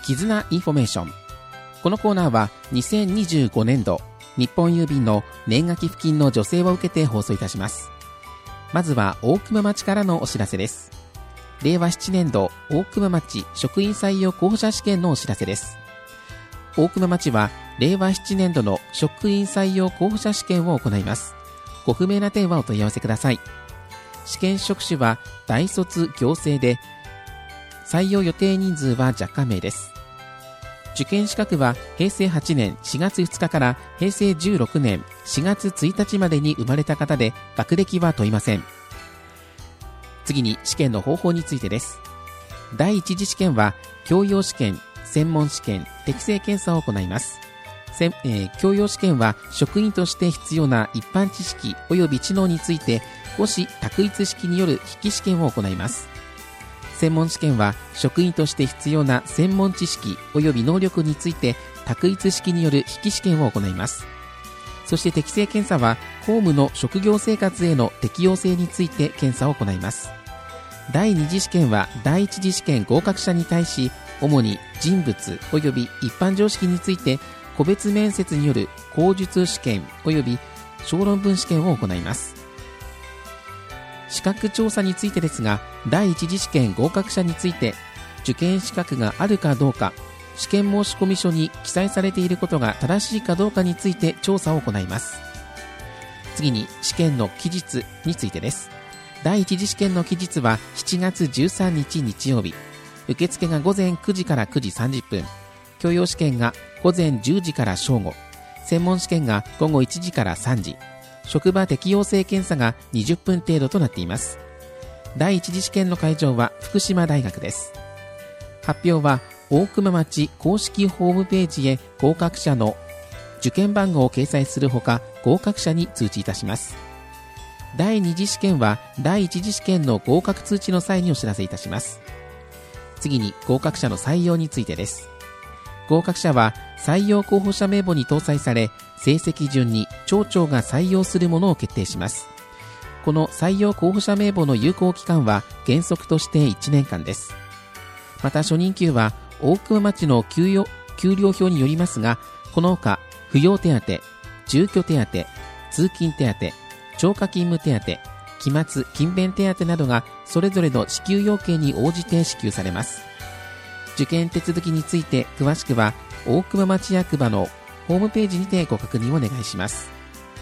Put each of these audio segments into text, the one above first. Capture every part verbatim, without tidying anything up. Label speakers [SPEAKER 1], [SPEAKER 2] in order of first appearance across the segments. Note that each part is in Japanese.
[SPEAKER 1] 絆インフォメーション。このコーナーはにせんにじゅうごねんど日本郵便の年賀寄付金の助成を受けて放送いたします。まずは大熊町からのお知らせです。れいわななねんど大熊町職員採用候補者試験のお知らせです。大熊町はれいわななねんどの職員採用候補者試験を行います。ご不明な点はお問い合わせください。試験職種は大卒行政で、採用予定人数は若干名です。受験資格はへいせいはちねんしがつふつかからへいせいじゅうろくねんしがつついたちまでに生まれた方で、学歴は問いません。次に試験の方法についてです。第一次試験は教養試験、専門試験、適正検査を行います。せ、えー、教養試験は職員として必要な一般知識及び知能について五種択一式による筆記試験を行います。専門試験は職員として必要な専門知識及び能力について択一式による筆記試験を行います。そして適正検査は公務の職業生活への適用性について検査を行います。第二次試験は第一次試験合格者に対し、主に人物及び一般常識について個別面接による口述試験及び小論文試験を行います。資格調査についてですが、第一次試験合格者について受験資格があるかどうか、試験申込書に記載されていることが正しいかどうかについて調査を行います。次に試験の期日についてです。第一次試験の期日はしちがつじゅうさんにち日曜日、受付がごぜんくじからくじさんじゅっぷん、教養試験がごぜんじゅうじから正午、専門試験がごごいちじからさんじ、職場適用性検査がにじゅっぷん程度となっています。第一次試験の会場は福島大学です。発表は大熊町公式ホームページへ合格者の受験番号を掲載するほか、合格者に通知いたします。第二次試験は第一次試験の合格通知の際にお知らせいたします。次に合格者の採用についてです。合格者は採用候補者名簿に搭載され、成績順に町長が採用するものを決定します。この採用候補者名簿の有効期間は原則としていちねんかんです。また初任給は大熊町の給与、給料表によりますが、このほか扶養手当、住居手当、通勤手当、超過勤務手当、期末勤勉手当などがそれぞれの支給要件に応じて支給されます。受験手続きについて詳しくは大熊町役場のホームページにてご確認をお願いします。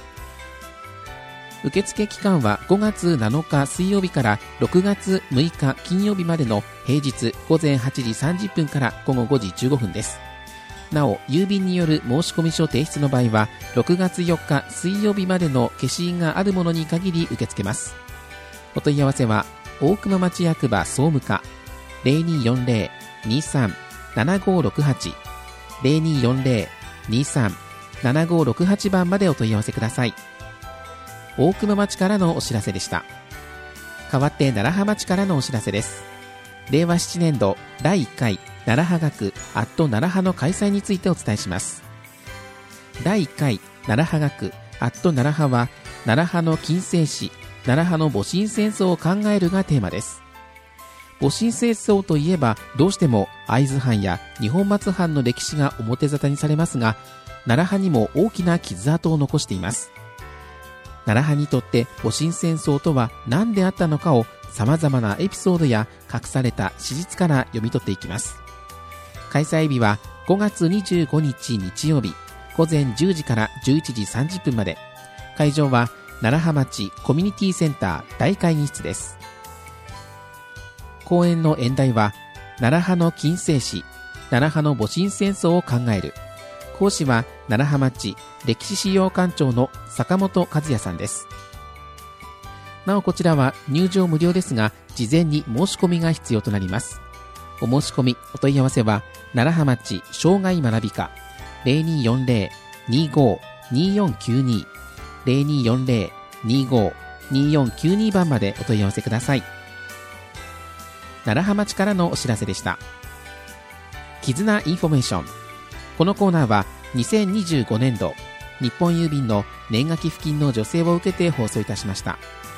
[SPEAKER 1] 受付期間はごがつなのか水曜日からろくがつむいか金曜日までの平日ごぜんはちじさんじゅっぷんからごごごじじゅうごふんです。なお、郵便による申込書提出の場合はろくがつよっか水曜日までの消印があるものに限り受け付けます。お問い合わせは大熊町役場総務課 ゼロにーよんゼロ にーさん ななごろくはち ゼロにーよんゼロ にーさん ななごろくはち 番までお問い合わせください。大熊町からのお知らせでした。代わって楢葉町からのお知らせです。れいわななねんどだいいっかい楢葉学アット楢葉の開催についてお伝えします。だいいっかい楢葉学アット楢葉は、楢葉の近世史、楢葉の戊辰戦争を考えるがテーマです。戊辰戦争といえばどうしても会津藩や二本松藩の歴史が表沙汰にされますが、楢葉にも大きな傷跡を残しています。楢葉にとって戊辰戦争とは何であったのかを様々なエピソードや隠された史実から読み取っていきます。開催日はごがつにじゅうごにち日曜日、ごぜんじゅうじからじゅういちじさんじゅっぷんまで。会場は楢葉町コミュニティセンター大会議室です。講演の演題は楢葉の近世史、楢葉の戊辰戦争を考える。講師は楢葉町歴史資料館長の坂本和也さんです。なおこちらは入場無料ですが、事前に申し込みが必要となります。お申し込みお問い合わせは楢葉町障害学び課 ゼロにーよんゼロ にーごー にーよんきゅうに ゼロにーよんゼロ にーごー にーよんきゅうに 番までお問い合わせください。楢葉町からのお知らせでした。絆インフォメーション。このコーナーはにせんにじゅうごねんど日本郵便の年賀寄付金の助成を受けて放送いたしました。